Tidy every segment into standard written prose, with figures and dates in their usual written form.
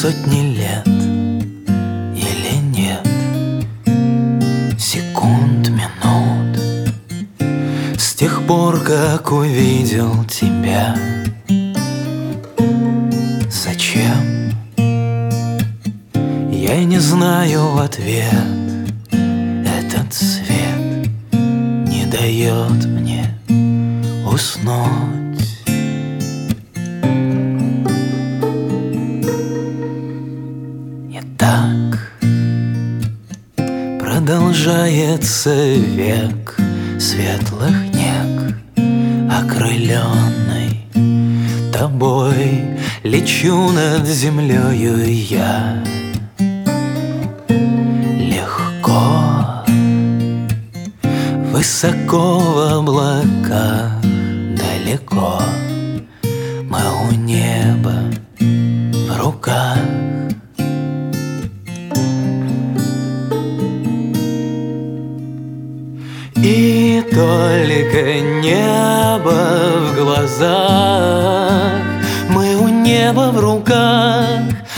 сотни лет или нет, секунд, минут, с тех пор, как увидел тебя. Зачем? Я не знаю ответ. Этот свет не дает мне уснуть. И так продолжается век светлых нег, окрыленный тобой лечу над землею я. Легко, высоко в облаках, далеко мы у неба в руках. И только небо в глазах, мы у неба в руках.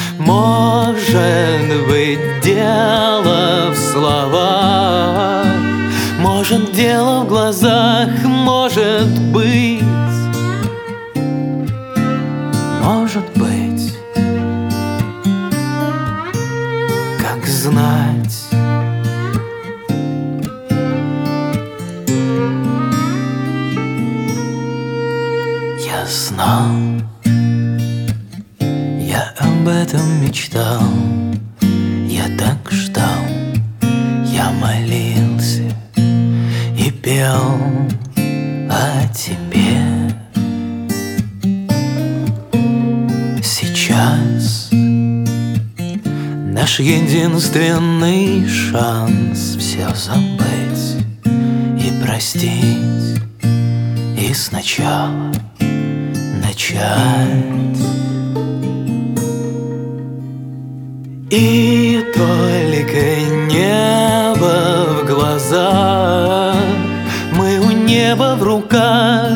Может быть, дело в словах, может, дело в глазах, может быть, как знать. Я знал, я об этом мечтал, я так ждал, я молился и пел о тебе. Сейчас наш единственный шанс все забыть и простить, и сначала начать. И только небо в глазах, мы у неба в руках.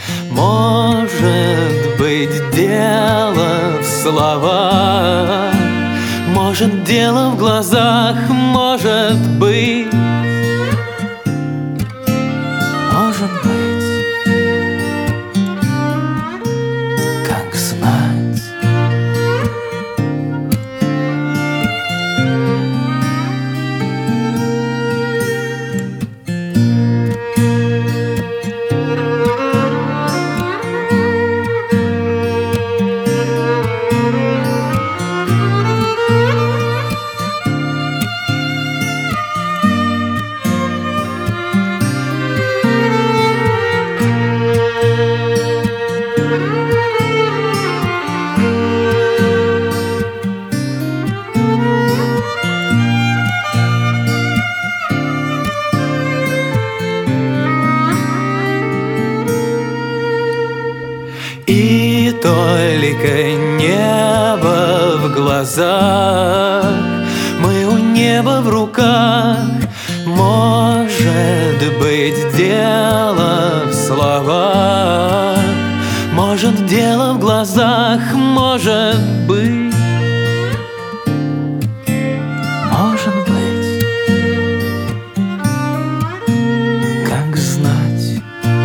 Может быть, дело в словах, может, дело в глазах, может быть, как знать. И только небо в глазах, мы у неба в руках. Может быть, дело в словах, может, дело в глазах, может быть, как знать.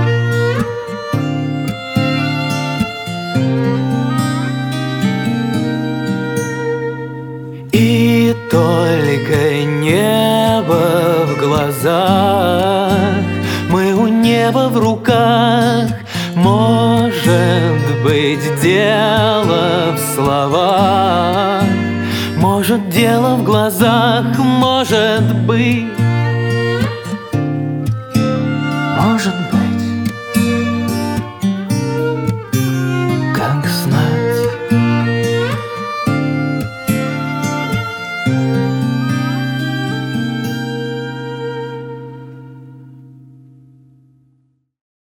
И только небо в глазах, мы у неба в руках. Может быть, дело в словах, может, дело в глазах, может быть,